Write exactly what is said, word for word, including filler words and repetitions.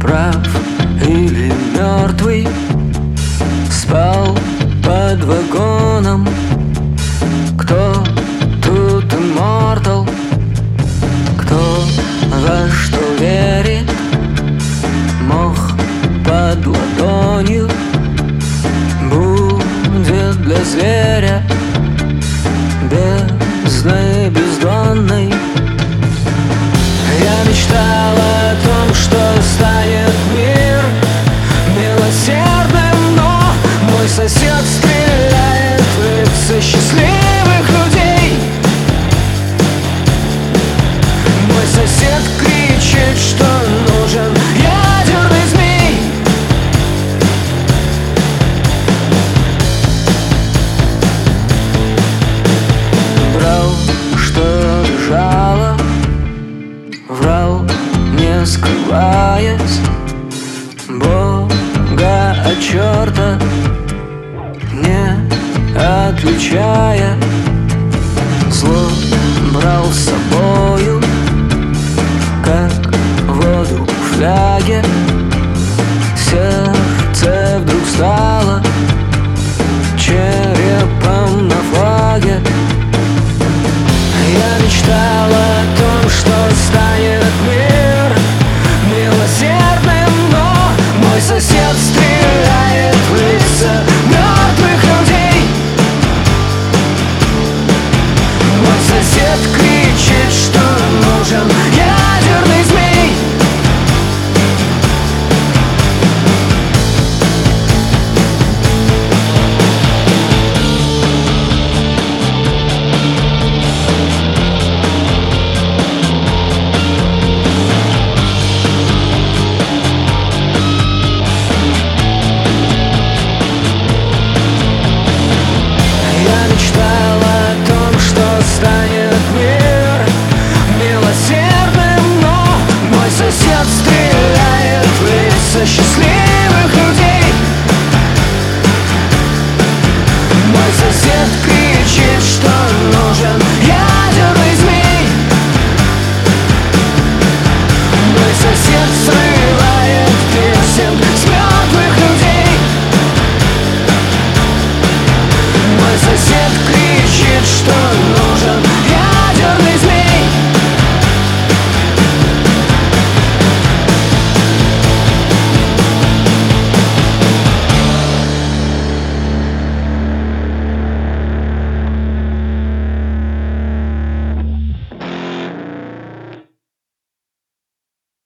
прав или мертвый, спал под вагоном. Кто тут иммортал, кто во что верит? Мох под ладонью будет для зверя бездной бездонной. Я мечтал о том, что станет мир милосердным, но мой сосед стреляет в лица счастливых людей. Мой сосед кричит, что нужен ядерный змей. Брал, что лежало, врал, не скрываясь, Бога от черта не отличая. Зло брал с собою, как воду в фляге. Сердце вдруг стало черепом на флаге. Я мечтал о том, что станет мир милосердным, но мой сосед стреляет в лица мертвых людей. Мой сосед кричит, что нужен ядерный змей. Мечтал о том, что станет мир милосердным, но мой сосед стреляет в лица счастливых.